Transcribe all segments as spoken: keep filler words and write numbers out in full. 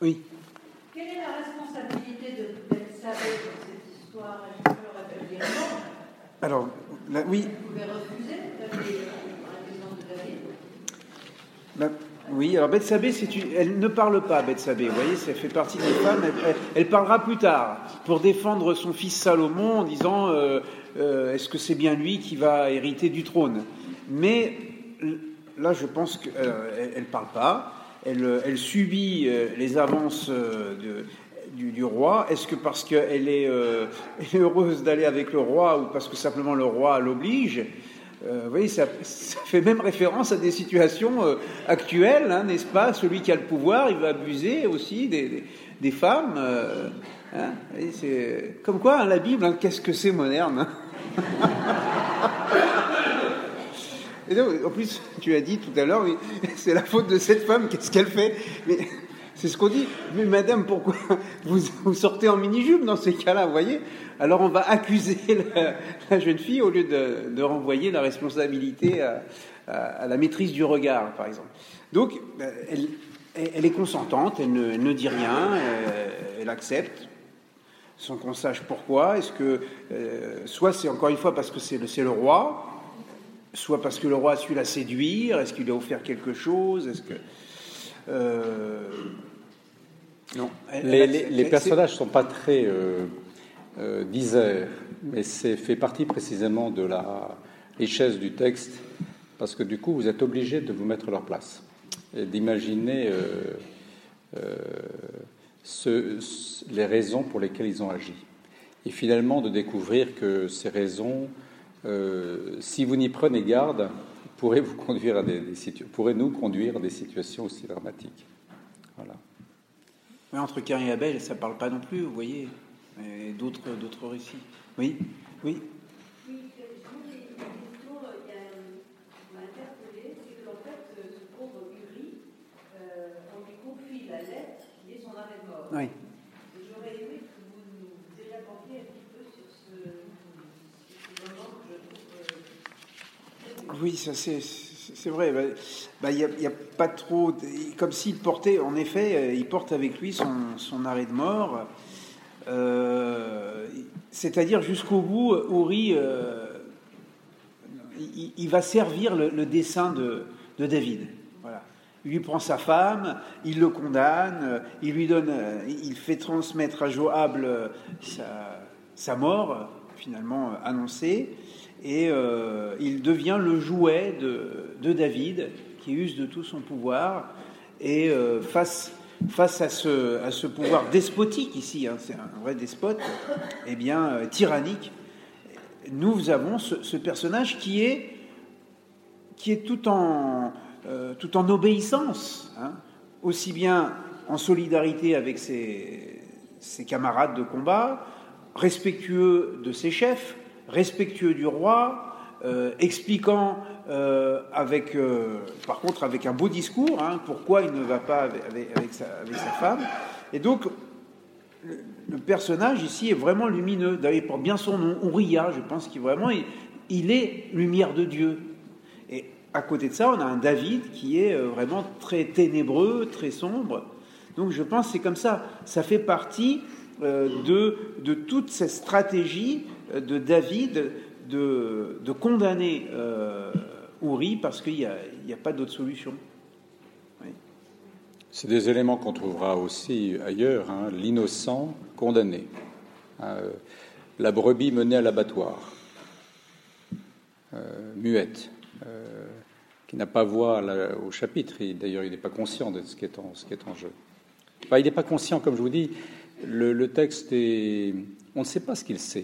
Oui. Quelle est la responsabilité de Bethsabée dans cette histoire? Est-ce que le rappelle directement? Alors, là, oui. Vous pouvez refuser d'aller à la maison de David? Ben, oui, alors Bethsabée, c'est une... elle ne parle pas, Bethsabée, vous voyez, ça fait partie des femmes, elle, elle, elle parlera plus tard, pour défendre son fils Salomon, en disant, euh, euh, est-ce que c'est bien lui qui va hériter du trône? Mais là, je pense qu'elle ne parle pas, elle, elle subit les avances de... Du, du roi. Est-ce que parce qu'elle est, euh, est heureuse d'aller avec le roi ou parce que simplement le roi l'oblige? euh, Vous voyez, ça, ça fait même référence à des situations euh, actuelles, hein, n'est-ce pas? Celui qui a le pouvoir, il va abuser aussi des, des, des femmes. Euh, hein, et c'est comme quoi, hein, la Bible, hein, qu'est-ce que c'est moderne, hein. Et donc, en plus, tu as dit tout à l'heure, oui, c'est la faute de cette femme, qu'est-ce qu'elle fait? Mais c'est ce qu'on dit. Mais madame, pourquoi vous, vous sortez en mini-jupe dans ces cas-là, vous voyez? Alors on va accuser la, la jeune fille au lieu de, de renvoyer la responsabilité à, à, à la maîtrise du regard, par exemple. Donc, elle, elle est consentante, elle ne, elle ne dit rien, elle, elle accepte, sans qu'on sache pourquoi. Est-ce que, euh, soit c'est encore une fois parce que c'est le, c'est le roi, soit parce que le roi a su la séduire, est-ce qu'il lui a offert quelque chose, est-ce que... Euh, non. Elle, les, elle, les, les personnages ne sont pas très euh, euh, disaires, mais c'est fait partie précisément de la richesse du texte, parce que du coup, vous êtes obligé de vous mettre à leur place et d'imaginer euh, euh, ce, les raisons pour lesquelles ils ont agi. Et finalement, de découvrir que ces raisons, euh, si vous n'y prenez garde, pourraient vous conduire à des, des situ- pourraient nous conduire à des situations aussi dramatiques. Voilà. Mais entre Caïn et Abel, ça ne parle pas non plus, vous voyez, et d'autres, d'autres récits. Oui, oui. Oui, justement, il y a une question qui m'a interpellée, c'est que, en fait, ce pauvre Uri, euh, on lui confie la lettre qui est son arrêt de mort. Oui. Et j'aurais aimé que vous nous élaborez un petit peu sur ce, ce moment que je trouve... Euh, oui, ça c'est... C'est vrai, il bah, n'y bah, a, a pas trop... Comme s'il portait, en effet, il porte avec lui son, son arrêt de mort. Euh, c'est-à-dire jusqu'au bout, Uri, euh, il, il va servir le, le dessein de, de David. Voilà. Il lui prend sa femme, il le condamne, il lui donne, il fait transmettre à Joab sa, sa mort, finalement annoncée. Et euh, il devient le jouet de, de David, qui use de tout son pouvoir. Et euh, face, face à, ce, à ce pouvoir despotique ici, hein, c'est un vrai despote, eh bien euh, tyrannique, nous avons ce, ce personnage qui est, qui est tout en, euh, tout en obéissance, hein, aussi bien en solidarité avec ses, ses camarades de combat, respectueux de ses chefs, respectueux du roi, euh, expliquant euh, avec, euh, par contre avec un beau discours, hein, pourquoi il ne va pas avec, avec, avec, sa, avec sa femme. Et donc le, le personnage ici est vraiment lumineux. D'ailleurs, il porte bien son nom, Uriah, je pense qu'il vraiment il, il est lumière de Dieu. Et à côté de ça, on a un David qui est vraiment très ténébreux, très sombre. Donc je pense que c'est comme ça. Ça fait partie euh, de, de toute cette stratégie de David de, de condamner euh, Uri parce qu'il n'y a, a pas d'autre solution. Oui. C'est des éléments qu'on trouvera aussi ailleurs, hein, l'innocent condamné, euh, la brebis menée à l'abattoir, euh, muette, euh, qui n'a pas voix là, au chapitre, et d'ailleurs il n'est pas conscient de ce qui est en, ce qui est en jeu. Enfin, il n'est pas conscient, comme je vous dis, le, le texte est... On ne sait pas ce qu'il sait.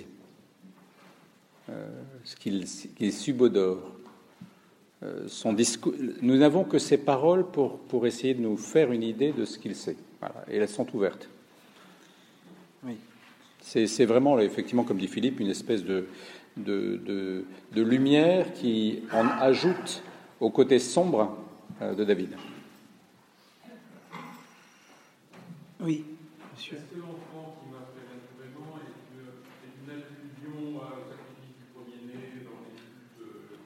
Euh, ce qu'il, qu'il subodore. Euh, son discours, nous n'avons que ces paroles pour, pour essayer de nous faire une idée de ce qu'il sait. Voilà, et elles sont ouvertes. Oui. C'est, c'est vraiment, effectivement, comme dit Philippe, une espèce de, de, de, de lumière qui en ajoute au côté sombre euh, de David. Oui, monsieur. Est-ce que l'enfant qui m'a fait vraiment est une allusion au sacrifice du premier-né dans les cultes?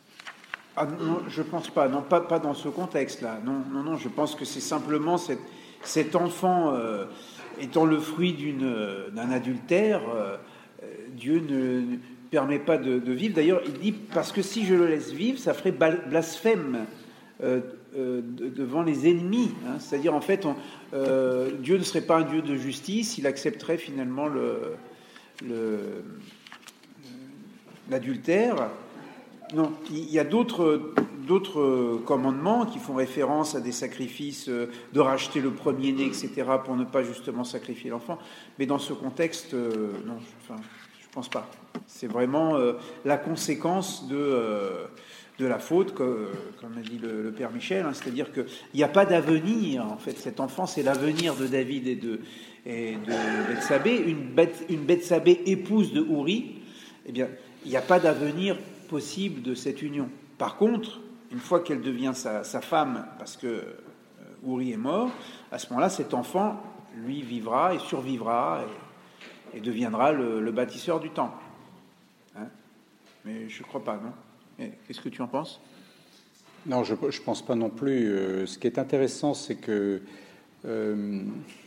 Ah non, je pense pas. Non, pas, pas dans ce contexte-là. Non, non, non. Je pense que c'est simplement cette, cet enfant euh, étant le fruit d'une, d'un adultère, euh, Dieu ne, ne permet pas de, de vivre. D'ailleurs, il dit, parce que si je le laisse vivre, ça ferait blasphème euh, euh, devant les ennemis. Hein. C'est-à-dire, en fait, on, euh, Dieu ne serait pas un Dieu de justice, il accepterait finalement le, le, l'adultère. Non, il y a d'autres, d'autres commandements qui font référence à des sacrifices, de racheter le premier-né, et cetera, pour ne pas justement sacrifier l'enfant. Mais dans ce contexte, euh, non, enfin, je pense pas. C'est vraiment euh, la conséquence de, euh, de la faute, comme, comme a dit le, le Père Michel, hein, c'est-à-dire qu'il n'y a pas d'avenir, en fait. Cet enfant, c'est l'avenir de David et de, et de Bethsabée. Une, Beth, une Bethsabée épouse de Uri, eh bien, il n'y a pas d'avenir possible de cette union. Par contre, une fois qu'elle devient sa, sa femme, parce que euh, Uri est mort, à ce moment-là, cet enfant, lui, vivra et survivra et, et deviendra le, le bâtisseur du temple. Hein? Mais je ne crois pas, non? Et qu'est-ce que tu en penses? Non, je ne pense pas non plus. Euh, ce qui est intéressant, c'est que euh,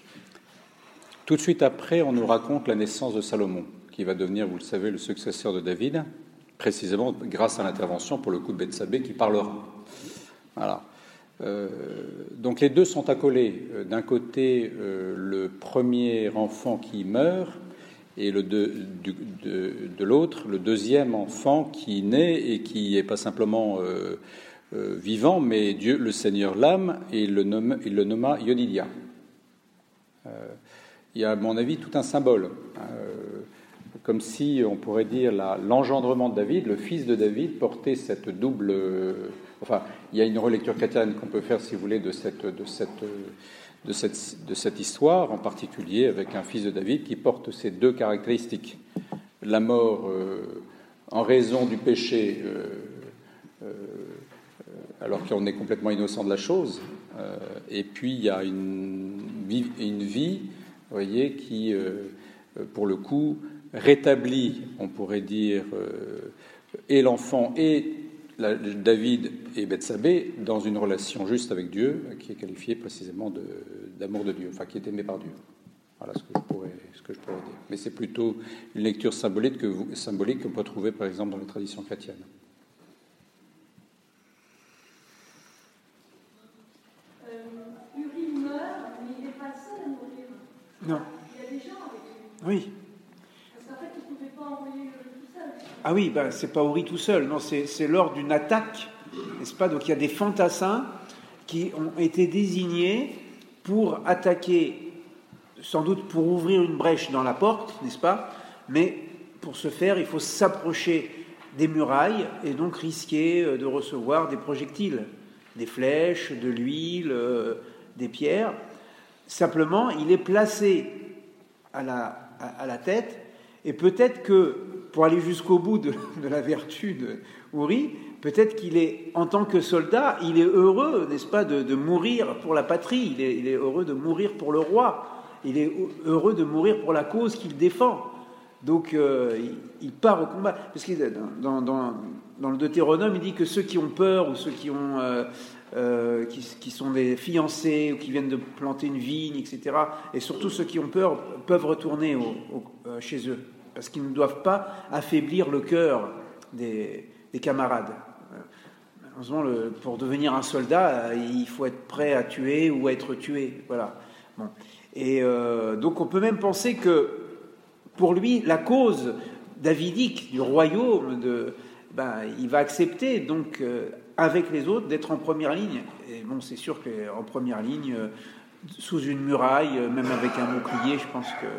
tout de suite après, on nous raconte la naissance de Salomon, qui va devenir, vous le savez, le successeur de David, précisément grâce à l'intervention, pour le coup, de Bethsabée, qui parlera. Voilà. Euh, donc les deux sont accolés. Euh, d'un côté, euh, le premier enfant qui meurt, et le de, du, de, de l'autre, le deuxième enfant qui naît et qui n'est pas simplement euh, euh, vivant, mais Dieu, le Seigneur, l'âme, et il le, nomme, il le nomma Yodidia. Euh, il y a, à mon avis, tout un symbole. Euh, comme si, on pourrait dire, la, l'engendrement de David, le fils de David, portait cette double... Euh, enfin, il y a une relecture chrétienne qu'on peut faire, si vous voulez, de cette, de cette, de cette, de cette histoire, en particulier avec un fils de David qui porte ces deux caractéristiques. La mort euh, en raison du péché, euh, euh, alors qu'on est complètement innocent de la chose, euh, et puis il y a une vie, une vie vous voyez, qui, euh, pour le coup, rétablit, on pourrait dire, euh, et l'enfant et la, David et Bethsabée dans une relation juste avec Dieu, qui est qualifiée précisément de, d'amour de Dieu, enfin qui est aimé par Dieu. Voilà ce que je pourrais, ce que je pourrais dire. Mais c'est plutôt une lecture symbolique que vous, symbolique qu'on peut trouver, par exemple, dans les traditions chrétiennes. Euh, Uri meurt, mais il n'est pas seul à mourir. Non. Il y a des gens avec lui. Oui. Parce qu'en fait, il ne pouvait pas envoyer Uri tout seul. Ah oui, ben, c'est pas Uri tout seul, non, c'est, c'est lors d'une attaque, n'est-ce pas? Donc il y a des fantassins qui ont été désignés pour attaquer, sans doute pour ouvrir une brèche dans la porte, n'est-ce pas? Mais pour ce faire, il faut s'approcher des murailles et donc risquer de recevoir des projectiles, des flèches, de l'huile, euh, des pierres. Simplement, il est placé à la, à, à la tête, et peut-être que, pour aller jusqu'au bout de, de la vertu de Uri, peut-être qu'il est, en tant que soldat, il est heureux, n'est-ce pas, de, de mourir pour la patrie, il est, il est heureux de mourir pour le roi, il est heureux de mourir pour la cause qu'il défend. Donc, euh, il, il part au combat. Parce que dans, dans, dans le Deutéronome, il dit que ceux qui ont peur, ou ceux qui, ont, euh, euh, qui, qui sont des fiancés, ou qui viennent de planter une vigne, et cetera, et surtout ceux qui ont peur, peuvent retourner au, au, euh, chez eux. Parce qu'ils ne doivent pas affaiblir le cœur des, des camarades. Malheureusement, le, pour devenir un soldat, il faut être prêt à tuer ou à être tué. Voilà. Bon. Et euh, donc on peut même penser que pour lui, la cause davidique du royaume, de, ben, il va accepter donc euh, avec les autres d'être en première ligne. Et bon, c'est sûr qu'en première ligne, euh, sous une muraille, euh, même avec un bouclier, je pense que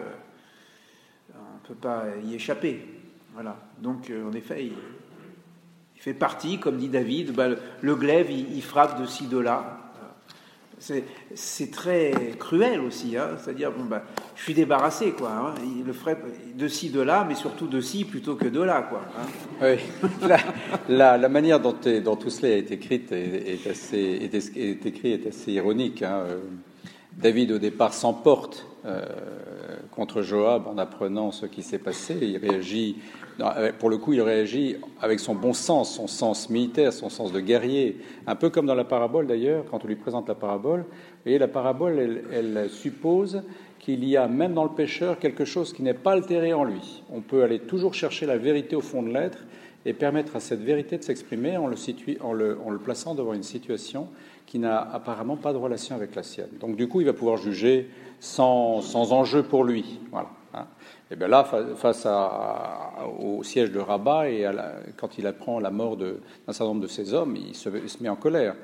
on ne peut pas y échapper. Voilà. Donc, euh, en effet, il, il fait partie, comme dit David, bah, le, le glaive, il, il frappe de ci, de là. C'est, c'est très cruel aussi, hein. C'est-à-dire, bon, bah, je suis débarrassé, quoi. Hein. Il le ferait de ci, de là, mais surtout de ci plutôt que de là, quoi. Hein. Oui. La, la, la manière dont, dont tout cela est écrit est, est assez, est, est écrit est assez ironique. Hein. David, au départ, s'emporte euh, contre Joab en apprenant ce qui s'est passé. Il réagit, pour le coup, il réagit avec son bon sens, son sens militaire, son sens de guerrier, un peu comme dans la parabole d'ailleurs, quand on lui présente la parabole. Vous voyez, la parabole, elle, elle suppose qu'il y a, même dans le pécheur, quelque chose qui n'est pas altéré en lui. On peut aller toujours chercher la vérité au fond de l'être et permettre à cette vérité de s'exprimer en le, situ... en le, en le plaçant devant une situation qui n'a apparemment pas de relation avec la sienne. Donc du coup, il va pouvoir juger sans, sans enjeu pour lui. Voilà. Hein. Et bien là, face à, au siège de Rabat, et à la, quand il apprend la mort de, d'un certain nombre de ses hommes, il se, il se met en colère.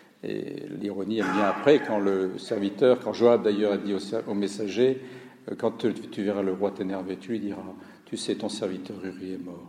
Et l'ironie, elle vient après, quand le serviteur, quand Joab d'ailleurs a dit au, au messager, quand tu, tu verras le roi t'énerver, tu lui diras, tu sais, ton serviteur Uri est mort.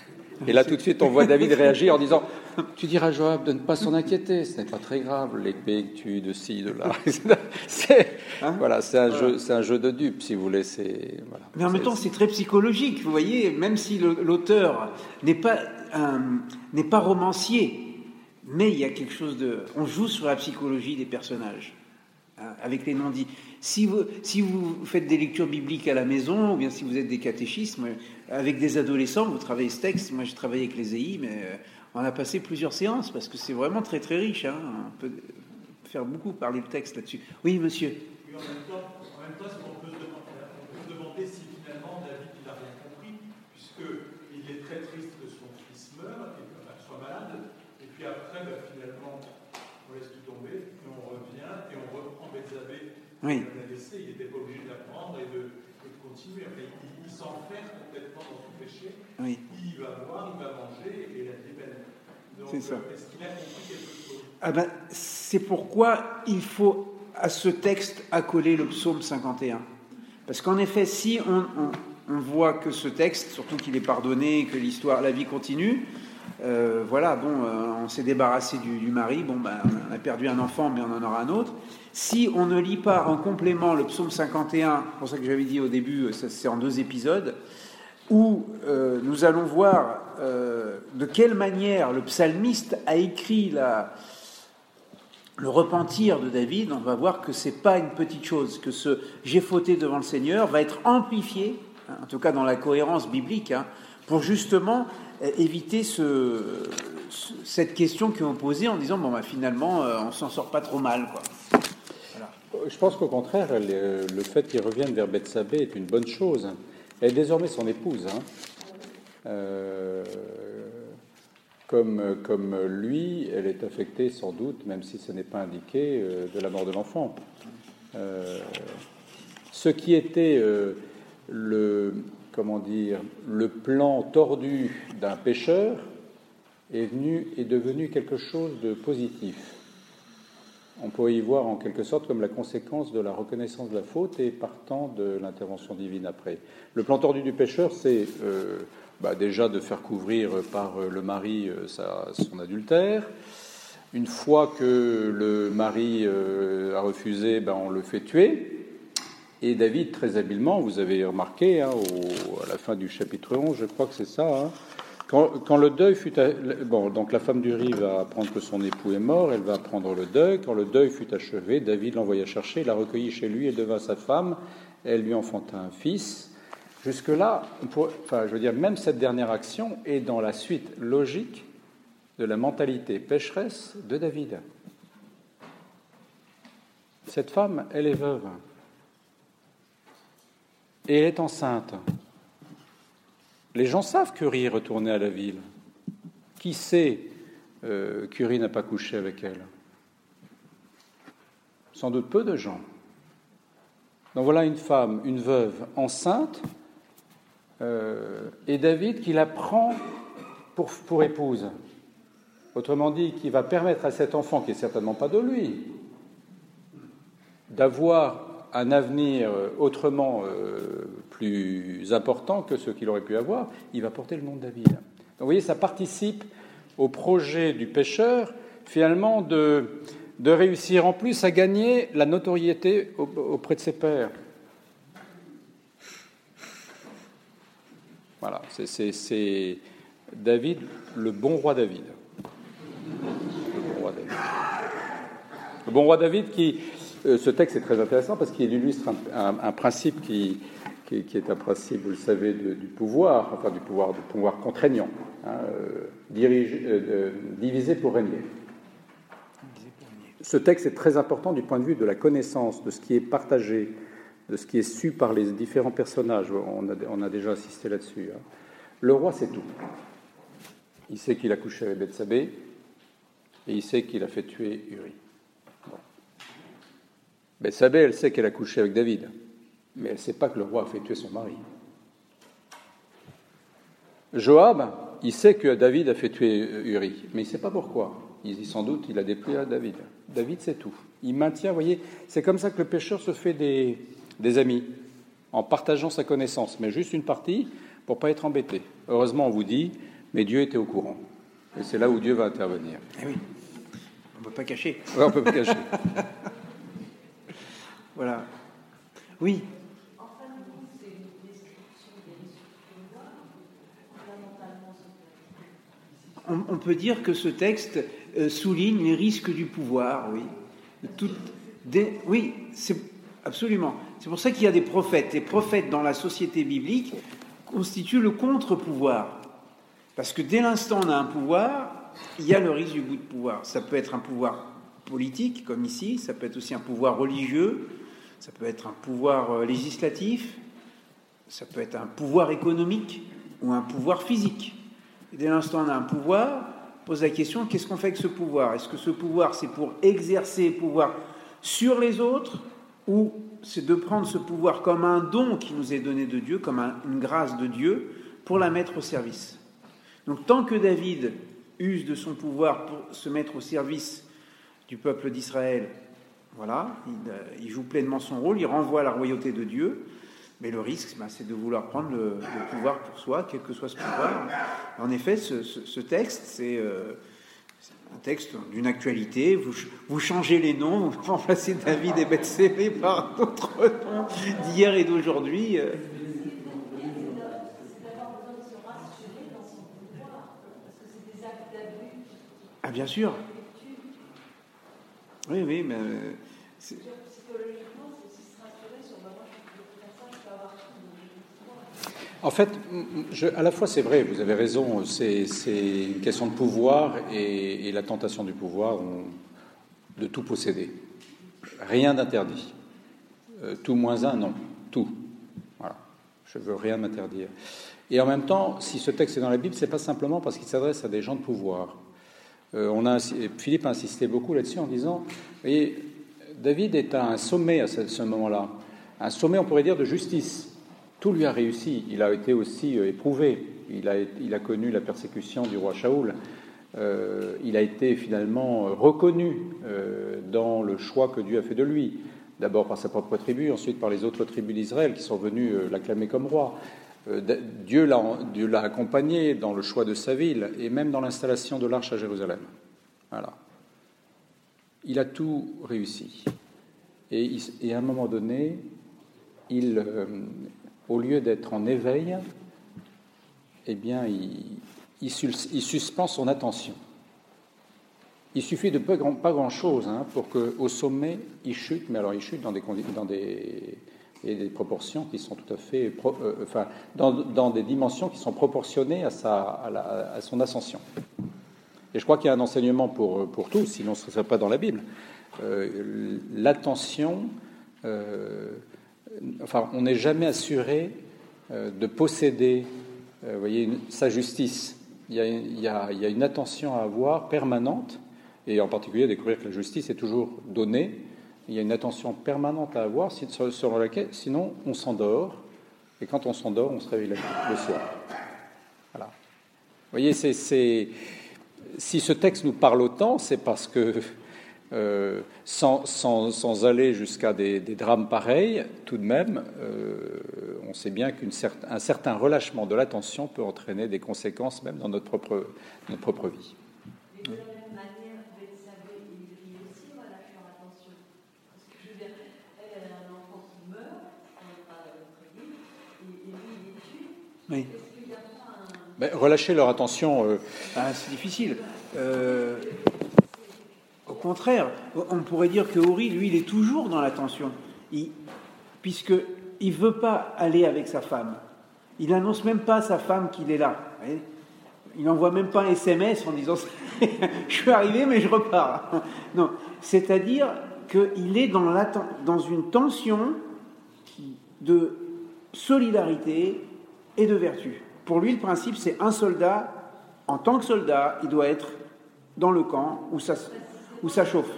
Et là, tout de suite, on voit David réagir en disant « Tu diras à Joab de ne pas s'en inquiéter, ce n'est pas très grave, l'épée que tu de ci, de là. » C'est, hein voilà, c'est un, voilà. jeu, c'est un jeu de dupes, si vous voulez. C'est, voilà. Mais en même temps, c'est très psychologique, vous voyez, même si l'auteur n'est pas, un, n'est pas romancier, mais il y a quelque chose de... On joue sur la psychologie des personnages, hein, avec les non-dits. Si vous, si vous faites des lectures bibliques à la maison, ou bien si vous êtes des catéchismes, avec des adolescents, vous travaillez ce texte. Moi, j'ai travaillé avec les E I, mais on a passé plusieurs séances, parce que c'est vraiment très, très riche. Hein. On peut faire beaucoup parler le texte là-dessus. Oui, monsieur. Oui, en même temps, en même temps on, peut se demander, on peut se demander si finalement David n'a rien compris, puisqu'il est très triste que son fils meure, et enfin, soit malade, et puis après, bah, finalement, on laisse tout tomber, et on revient, et on reprend Bethsabée. Oui. On l'a laissé, il n'était pas obligé de l'apprendre et de, et de continuer. Enfin, il, il s'enferme complètement dans son péché. Oui. Il va boire, il va manger et la vie est belle. Donc, c'est ça. Euh, est-ce qu'il a compris quelque chose? Ah ben, c'est pourquoi il faut à ce texte accoler le psaume cinquante et un. Parce qu'en effet, si on, on, on voit que ce texte, surtout qu'il est pardonné, que l'histoire, la vie continue, euh, voilà, bon, euh, on s'est débarrassé du, du mari, bon, ben, on a perdu un enfant, mais on en aura un autre. Si on ne lit pas en complément le psaume cinquante et un, c'est pour ça que j'avais dit au début, ça, c'est en deux épisodes, où euh, nous allons voir euh, de quelle manière le psalmiste a écrit la, le repentir de David, on va voir que c'est pas une petite chose, que ce « j'ai fauté devant le Seigneur » va être amplifié, hein, en tout cas dans la cohérence biblique, hein, pour justement euh, éviter ce, ce, cette question qui est posée en disant « bon, bah, finalement, euh, on s'en sort pas trop mal, quoi ». Je pense qu'au contraire, le, le fait qu'il revienne vers Bethsabée est une bonne chose. Elle est désormais son épouse. Hein. Euh, comme, comme lui, elle est affectée sans doute, même si ce n'est pas indiqué, euh, de la mort de l'enfant. Euh, ce qui était euh, le, comment dire, le plan tordu d'un pécheur est, venu, est devenu quelque chose de positif. On peut y voir en quelque sorte comme la conséquence de la reconnaissance de la faute et partant de l'intervention divine après. Le plan tordu du pécheur, c'est euh, bah déjà de faire couvrir par le mari euh, sa, son adultère. Une fois que le mari euh, a refusé, bah, on le fait tuer. Et David, très habilement, vous avez remarqué, hein, au, à la fin du chapitre onze, je crois que c'est ça, hein, Quand, quand le deuil fut... À... Bon, donc la femme d'Uri va apprendre que son époux est mort, elle va apprendre le deuil. Quand le deuil fut achevé, David l'envoya chercher, la recueillit chez lui, elle devint sa femme, elle lui enfanta un fils. Jusque-là, on pourrait... enfin, je veux dire, même cette dernière action est dans la suite logique de la mentalité pécheresse de David. Cette femme, elle est veuve. Et elle est enceinte. Les gens savent qu'Uri est retourné à la ville. Qui sait euh, qu'Uri n'a pas couché avec elle? Sans doute peu de gens. Donc voilà une femme, une veuve enceinte, euh, et David qui la prend pour, pour épouse. Autrement dit, qui va permettre à cet enfant, qui n'est certainement pas de lui, d'avoir un avenir autrement euh, plus important que ce qu'il aurait pu avoir, il va porter le nom de David. Donc vous voyez, ça participe au projet du pécheur, finalement, de, de réussir en plus à gagner la notoriété auprès de ses pairs. Voilà, c'est, c'est, c'est David, le bon roi David. Le bon roi David. Le bon roi David qui... euh, ce texte est très intéressant parce qu'il illustre un, un, un principe qui, qui, qui est un principe, vous le savez, de, du pouvoir, enfin du pouvoir, du pouvoir contraignant, hein, euh, dirige, euh, diviser pour régner. Ce texte est très important du point de vue de la connaissance, de ce qui est partagé, de ce qui est su par les différents personnages. On a, on a déjà assisté là-dessus. Hein. Le roi sait tout. Il sait qu'il a couché avec Bethsabée et il sait qu'il a fait tuer Uri. Bon. Bethsabée, elle sait qu'elle a couché avec David, mais elle ne sait pas que le roi a fait tuer son mari. Joab, il sait que David a fait tuer Uri, mais il ne sait pas pourquoi. Il dit sans doute il a déplu à David. David sait tout. Il maintient, vous voyez, c'est comme ça que le pécheur se fait des, des amis, en partageant sa connaissance, mais juste une partie pour ne pas être embêté. Heureusement, on vous dit, mais Dieu était au courant. Et c'est là où Dieu va intervenir. Eh oui, on ne peut pas cacher. Oui, on ne peut pas cacher. Voilà. Oui. On, on peut dire que ce texte euh, souligne les risques du pouvoir, oui. Tout, des, oui, c'est absolument. C'est pour ça qu'il y a des prophètes. Les prophètes dans la société biblique constituent le contre-pouvoir. Parce que dès l'instant où on a un pouvoir, il y a le risque du bout de pouvoir. Ça peut être un pouvoir politique, comme ici, ça peut être aussi un pouvoir religieux, ça peut être un pouvoir législatif, ça peut être un pouvoir économique ou un pouvoir physique. Et dès l'instant où on a un pouvoir, on pose la question, qu'est-ce qu'on fait avec ce pouvoir ? Est-ce que ce pouvoir, c'est pour exercer pouvoir sur les autres, ou c'est de prendre ce pouvoir comme un don qui nous est donné de Dieu, comme un, une grâce de Dieu, pour la mettre au service ? Donc tant que David use de son pouvoir pour se mettre au service du peuple d'Israël, voilà, il, il joue pleinement son rôle, il renvoie à la royauté de Dieu, mais le risque, ben, c'est de vouloir prendre le, le pouvoir pour soi, quel que soit ce pouvoir. En effet, ce, ce, ce texte, c'est, euh, c'est un texte d'une actualité, vous, vous changez les noms, vous remplacez David et Bethsabée par d'autres noms d'hier et d'aujourd'hui. Euh, Ah, bien sûr. Oui, oui, mais... Euh, c'est... En fait, je, à la fois c'est vrai, vous avez raison, c'est, c'est une question de pouvoir et, et la tentation du pouvoir on, de tout posséder. Rien d'interdit. Euh, tout moins un, non. Tout. Voilà. Je veux rien m'interdire. Et en même temps, si ce texte est dans la Bible, c'est pas simplement parce qu'il s'adresse à des gens de pouvoir. Euh, on a, Philippe a insisté beaucoup là-dessus en disant, vous voyez, David est à un sommet à ce, ce moment-là. Un sommet, on pourrait dire, de justice. Tout lui a réussi. Il a été aussi éprouvé. Il a, il a connu la persécution du roi Shaoul. Euh, il a été finalement reconnu euh, dans le choix que Dieu a fait de lui. D'abord par sa propre tribu, ensuite par les autres tribus d'Israël qui sont venues euh, l'acclamer comme roi. Euh, Dieu l'a, Dieu l'a accompagné dans le choix de sa ville et même dans l'installation de l'arche à Jérusalem. Voilà. Il a tout réussi. Et, il, et à un moment donné, il... Euh, au lieu d'être en éveil, eh bien, il, il, il suspend son attention. Il suffit de pas, grand, pas grand-chose hein, pour qu'au sommet, il chute, mais alors il chute dans des, dans des, des proportions qui sont tout à fait... Pro, euh, enfin, dans, dans des dimensions qui sont proportionnées à, sa, à, la, à son ascension. Et je crois qu'il y a un enseignement pour, pour tous, sinon ce ne serait pas dans la Bible. Euh, l'attention... Euh, Enfin, on n'est jamais assuré euh, de posséder, euh, vous voyez, une, sa justice. Il y, a, il, y a, il y a une attention à avoir permanente, et en particulier à découvrir que la justice est toujours donnée. Il y a une attention permanente à avoir, selon laquelle, sinon, on s'endort, et quand on s'endort, on se réveille le soir. Voilà. Vous voyez, c'est, c'est, si ce texte nous parle autant, c'est parce que Euh, sans, sans, sans aller jusqu'à des, des drames pareils, tout de même, euh, on sait bien qu'un certain, certain relâchement de l'attention peut entraîner des conséquences même dans notre propre, notre propre vie. Et de la même manière, Bethsabée et Uri aussi relâchent leur attention. Parce que je veux dire, elle a un enfant qui meurt, on n'est pas très vite, et, et lui il est tué. Oui. Est-ce qu'il y a pas un... ben, relâcher leur attention. Euh... Ah, c'est difficile. Euh... Au contraire, on pourrait dire que Uri, lui, il est toujours dans la tension, il, puisque il veut pas aller avec sa femme. Il n'annonce même pas à sa femme qu'il est là. Vous voyez, il n'envoie même pas un S M S en disant « je suis arrivé, mais je repars ». Non, c'est-à-dire qu'il est dans, la, dans une tension de solidarité et de vertu. Pour lui, le principe, c'est un soldat, en tant que soldat, il doit être dans le camp où ça, où ça chauffe.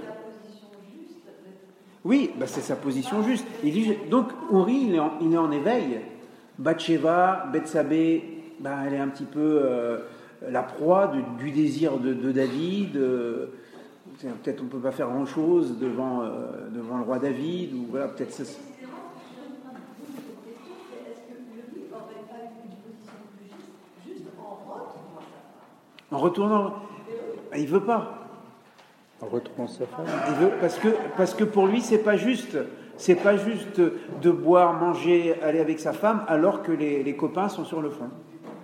Oui, bah c'est sa position juste. Il dit, donc, Uri, il est en, il est en éveil. Bathsheba, Bethsabée, bah, elle est un petit peu euh, la proie de, du désir de, de David. Euh, peut-être on ne peut pas faire grand-chose devant, euh, devant le roi David. Ou, voilà, peut-être c'est... En retournant, il veut pas. En retournant sa femme. Il veut parce que parce que pour lui c'est pas juste, c'est pas juste de boire, manger, aller avec sa femme alors que les, les copains sont sur le front.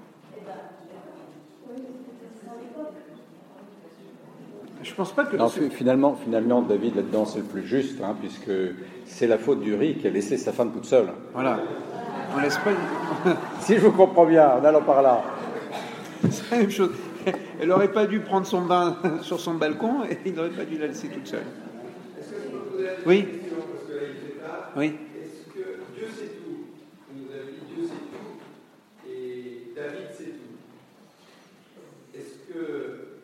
Je pense pas que. Non, finalement, finalement, David là-dedans c'est le plus juste, hein, puisque c'est la faute d'Uri qui a laissé sa femme toute seule. Voilà. On laisse pas. Si je vous comprends bien, en allant par là. C'est la même chose. Elle n'aurait pas dû prendre son bain sur son balcon et il n'aurait pas dû la laisser toute seule. Est-ce que je peux poser la Oui. question, parce que là il fait tard. Oui. Est-ce que Dieu sait tout? On nous a dit Dieu sait tout et David sait tout. Est-ce que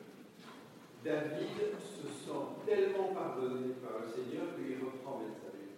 David se sent tellement pardonné par le Seigneur qu'il reprend Bethsabée?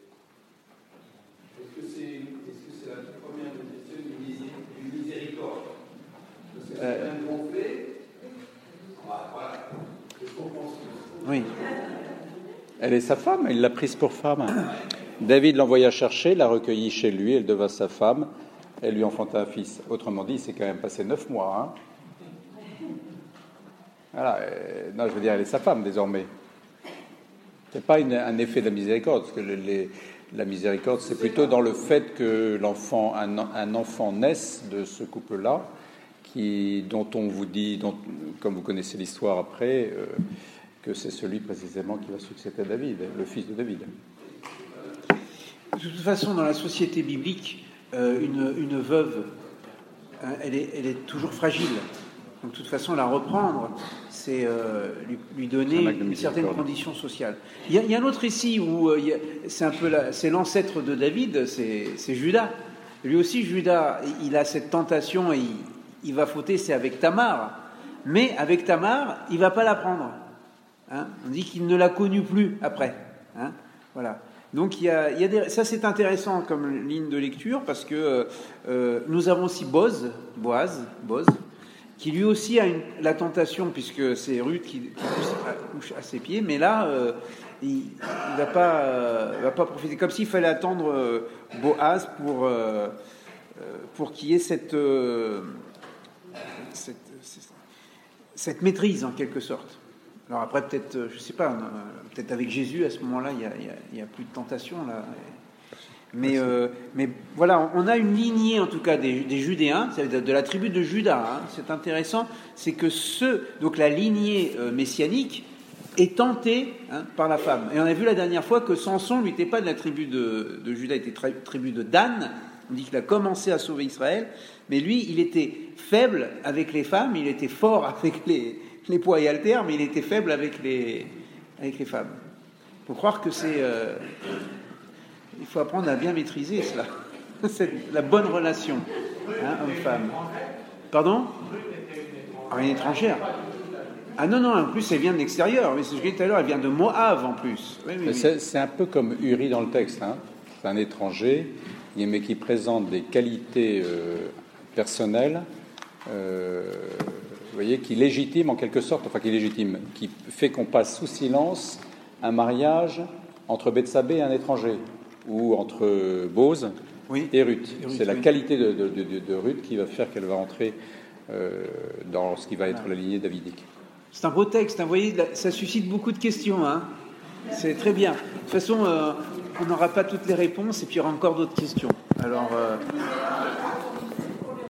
Est-ce que c'est est-ce que c'est la première question d'une miséricorde? Parce que c'est Euh. un gonflé. Ah, voilà. C'est ce qu'on pense. Oui. Elle est sa femme, il l'a prise pour femme. David l'envoya chercher, l'a recueillie chez lui, elle devint sa femme, elle lui enfanta un fils. Autrement dit, c'est quand même passé neuf mois. Hein. Voilà. Euh, non, je veux dire, elle est sa femme désormais. C'est pas une, un effet de la miséricorde, parce que les, les, la miséricorde, c'est plutôt dans le fait que l'enfant, un, un enfant naisse de ce couple-là. Qui, dont on vous dit, dont, comme vous connaissez l'histoire après, euh, que c'est celui précisément qui va succéder à David, le fils de David. De toute façon, dans la société biblique, euh, une, une veuve, hein, elle, est, elle est toujours fragile. Donc, de toute façon, la reprendre, c'est euh, lui, lui donner une certaine condition sociale. Il y a, il y a un autre récit où euh, il y a, c'est un peu la, c'est l'ancêtre de David, c'est, c'est Judas. Lui aussi, Judas, il a cette tentation et il, il va fauter, c'est avec Tamar. Mais avec Tamar, il ne va pas la prendre. Hein, on dit qu'il ne l'a connue plus après. Hein, voilà. Donc il y a, il y a des, ça c'est intéressant comme ligne de lecture parce que euh, nous avons aussi Boz, Boaz, Boz, qui lui aussi a une, la tentation puisque c'est Ruth qui, qui couche à ses pieds, mais là euh, il ne va pas, euh, va pas profiter, comme s'il fallait attendre euh, Boaz pour euh, pour qu'il y ait cette, euh, cette cette maîtrise en quelque sorte. Alors après, peut-être, je ne sais pas, peut-être avec Jésus, à ce moment-là, il n'y a, a, a plus de tentation. Là. Mais, euh, mais voilà, on a une lignée, en tout cas, des, des Judéens, de, de la tribu de Juda. Hein. C'est intéressant, c'est que ce, donc la lignée euh, messianique est tentée hein, par la femme. Et on a vu la dernière fois que Samson, lui, n'était pas de la tribu de, de Juda, il était tri, tribu de Dan. On dit qu'il a commencé à sauver Israël, mais lui, il était faible avec les femmes, il était fort avec les... les poids et haltères, mais il était faible avec les, avec les femmes. Il faut croire que c'est... Euh, il faut apprendre à bien maîtriser cela. C'est la bonne relation, hein, homme-femme. Pardon ? Ah, une étrangère. Ah non, non, en plus, elle vient de l'extérieur. Mais ce que je disais tout à l'heure, elle vient de Moab, en plus. Oui, oui, oui. C'est, c'est un peu comme Uri dans le texte. Hein. C'est un étranger, mais qui présente des qualités euh, personnelles... Euh, vous voyez, qui légitime en quelque sorte, enfin qui légitime, qui fait qu'on passe sous silence un mariage entre Bethsabée et un étranger, ou entre Boz oui. et Ruth. Et Ruth C'est la oui. qualité de, de, de, de Ruth qui va faire qu'elle va entrer euh, dans ce qui va être voilà. la lignée davidique. C'est un beau texte, hein, vous voyez, ça suscite beaucoup de questions. Hein. C'est très bien. De toute façon, euh, on n'aura pas toutes les réponses et puis il y aura encore d'autres questions. Alors... Euh...